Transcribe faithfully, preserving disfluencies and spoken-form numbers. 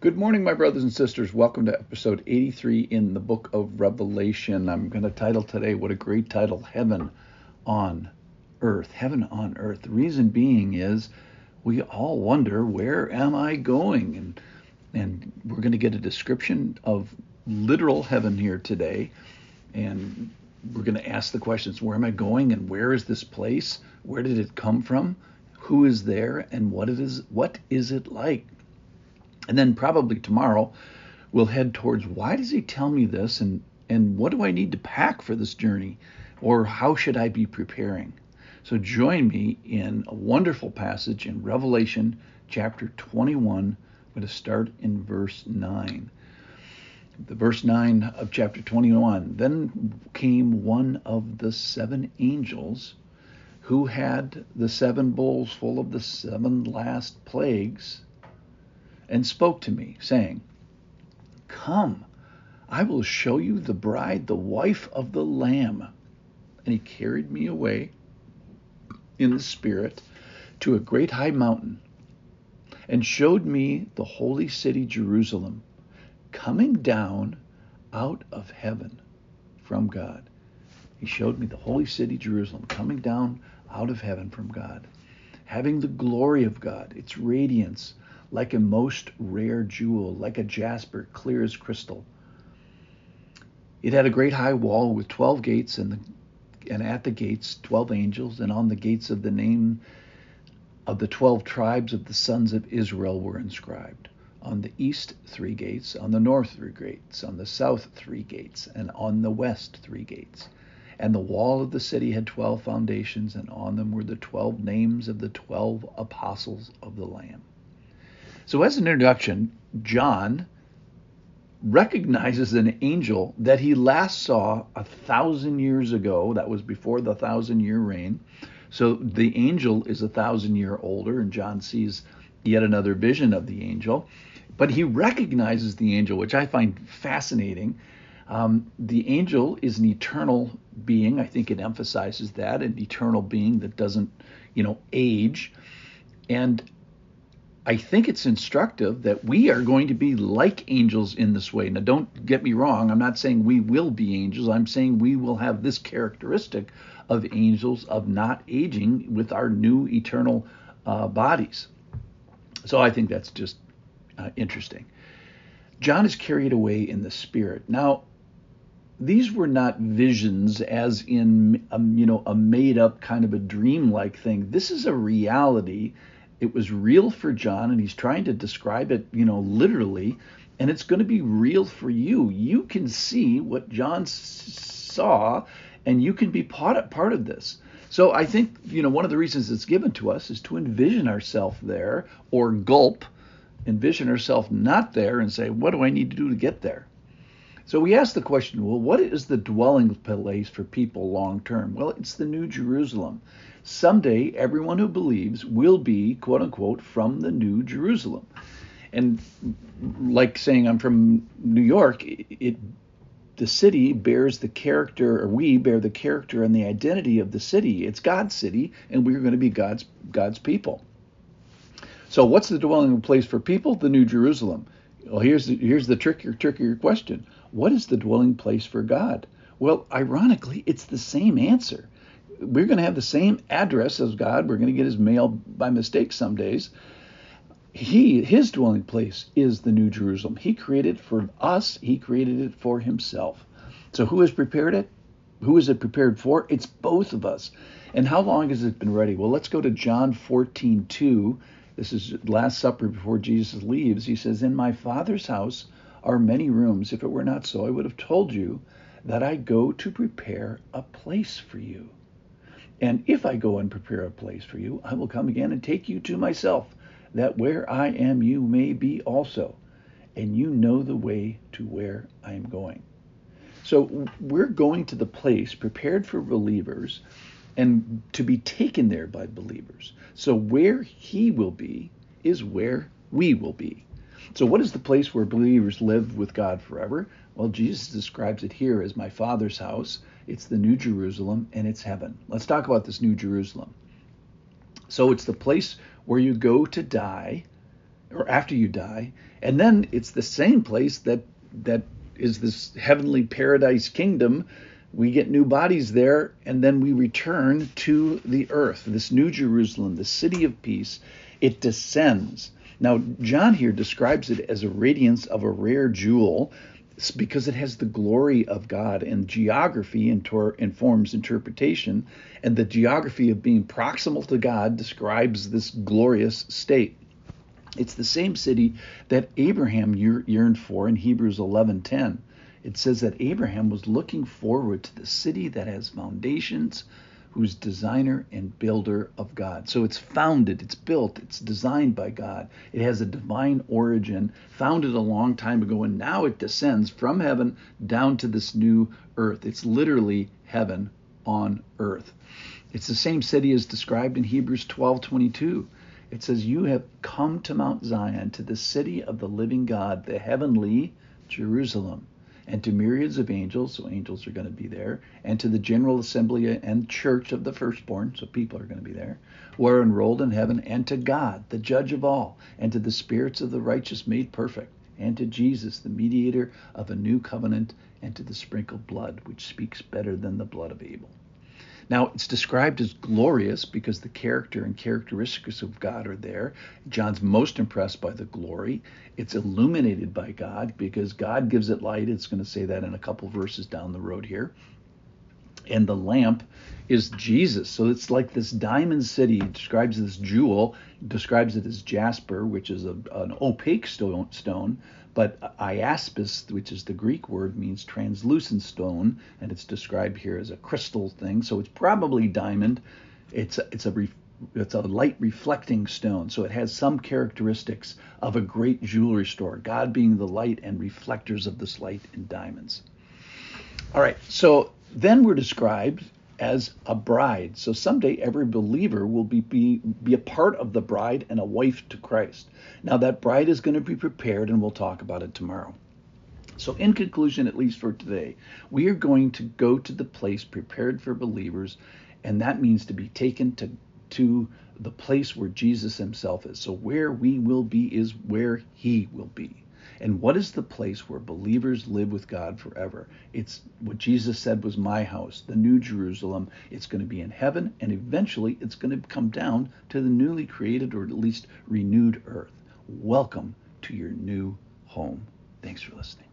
Good morning, my brothers and sisters. Welcome to episode eighty-three in the book of Revelation. I'm going to title today, what a great title, Heaven on Earth. Heaven on Earth. The reason being is we all wonder, where am I going? And, and we're going to get a description of literal heaven here today. And we're going to ask the questions, where am I going? And where is this place? Where did it come from? Who is there? And what it is, what is it like? And then probably tomorrow we'll head towards, why does he tell me this, and and what do I need to pack for this journey, or how should I be preparing? So join me in a wonderful passage in Revelation chapter twenty-one. I'm going to start in verse nine. The verse nine of chapter twenty-one. Then came one of the seven angels who had the seven bowls full of the seven last plagues, and spoke to me, saying, Come, I will show you the bride, the wife of the Lamb. And he carried me away in the Spirit to a great high mountain, and showed me the holy city Jerusalem, coming down out of heaven from God. He showed me the holy city Jerusalem, coming down out of heaven from God, having the glory of God, its radiance, like a most rare jewel, like a jasper, clear as crystal. It had a great high wall with twelve gates, and, the, and at the gates twelve angels, and on the gates of the name of the twelve tribes of the sons of Israel were inscribed. On the east three gates, on the north three gates, on the south three gates, and on the west three gates. And the wall of the city had twelve foundations, and on them were the twelve names of the twelve apostles of the Lamb. So as an introduction, John recognizes an angel that he last saw a thousand years ago. That was before the thousand year reign. So the angel is a thousand year older, and John sees yet another vision of the angel. But he recognizes the angel, which I find fascinating. Um, the angel is an eternal being. I think it emphasizes that, an eternal being that doesn't, you know, age. And I think it's instructive that we are going to be like angels in this way. Now, don't get me wrong. I'm not saying we will be angels. I'm saying we will have this characteristic of angels of not aging with our new eternal uh, bodies. So I think that's just uh, interesting. John is carried away in the Spirit. Now, these were not visions as in, um, you know, a made-up kind of a dream-like thing. This is a reality. It was real for John, and he's trying to describe it, you know, literally, and it's going to be real for you. You can see what John s- saw, and you can be part of, part of this. So I think, you know, one of the reasons it's given to us is to envision ourselves there, or gulp, envision ourselves not there, and say, what do I need to do to get there? So we ask the question, well, what is the dwelling place for people long term? Well, it's the New Jerusalem. Someday, everyone who believes will be, quote unquote, from the New Jerusalem. And like saying I'm from New York, it, it the city bears the character, or we bear the character and the identity of the city. It's God's city, and we're going to be God's God's people. So what's the dwelling place for people? The New Jerusalem. Well, here's the, here's the trickier, trickier question. What is the dwelling place for God? Well, ironically, it's the same answer. We're going to have the same address as God. We're going to get his mail by mistake some days. He, his dwelling place is the New Jerusalem. He created it for us. He created it for himself. So who has prepared it? Who is it prepared for? It's both of us. And how long has it been ready? Well, let's go to John fourteen two. This is Last Supper before Jesus leaves. He says, in my Father's house are many rooms. If it were not so, I would have told you that I go to prepare a place for you. And if I go and prepare a place for you, I will come again and take you to myself, that where I am you may be also, and you know the way to where I am going. So we're going to the place prepared for believers and to be taken there by believers. So where he will be is where we will be. So what is the place where believers live with God forever? Well, Jesus describes it here as my Father's house. It's the New Jerusalem, and it's heaven. Let's talk about this New Jerusalem. So it's the place where you go to die or after you die. And then it's the same place that that is this heavenly paradise kingdom. We get new bodies there, and then we return to the earth, this new Jerusalem, the city of peace. It descends. Now, John here describes it as a radiance of a rare jewel because it has the glory of God, and geography intor- informs interpretation, and the geography of being proximal to God describes this glorious state. It's the same city that Abraham yearned for in Hebrews eleven ten. It says that Abraham was looking forward to the city that has foundations, who's designer and builder of God. So it's founded, it's built, it's designed by God. It has a divine origin, founded a long time ago, and now it descends from heaven down to this new earth. It's literally heaven on earth. It's the same city as described in Hebrews twelve twenty-two. It says, you have come to Mount Zion, to the city of the living God, the heavenly Jerusalem, and to myriads of angels, so angels are going to be there, and to the general assembly and church of the firstborn, so people are going to be there, who are enrolled in heaven, and to God, the judge of all, and to the spirits of the righteous made perfect, and to Jesus, the mediator of a new covenant, and to the sprinkled blood, which speaks better than the blood of Abel. Now, it's described as glorious because the character and characteristics of God are there. John's most impressed by the glory. It's illuminated by God because God gives it light. It's going to say that in a couple verses down the road here. And the lamp is Jesus. So it's like this diamond city. It describes this jewel, describes it as jasper, which is a, an opaque stone, stone. But iaspis, which is the Greek word, means translucent stone, and it's described here as a crystal thing. So it's probably diamond. It's a, it's a ref, it's a light reflecting stone. So it has some characteristics of a great jewelry store. God being the light and reflectors of this light in diamonds. All right. So then we're described as a bride. So someday every believer will be, be, be a part of the bride and a wife to Christ. Now that bride is going to be prepared, and we'll talk about it tomorrow. So in conclusion, at least for today, we are going to go to the place prepared for believers, and that means to be taken to, to the place where Jesus himself is. So where we will be is where he will be. And what is the place where believers live with God forever? It's what Jesus said was my house, the new Jerusalem. It's going to be in heaven, and eventually it's going to come down to the newly created, or at least renewed earth. Welcome to your new home. Thanks for listening.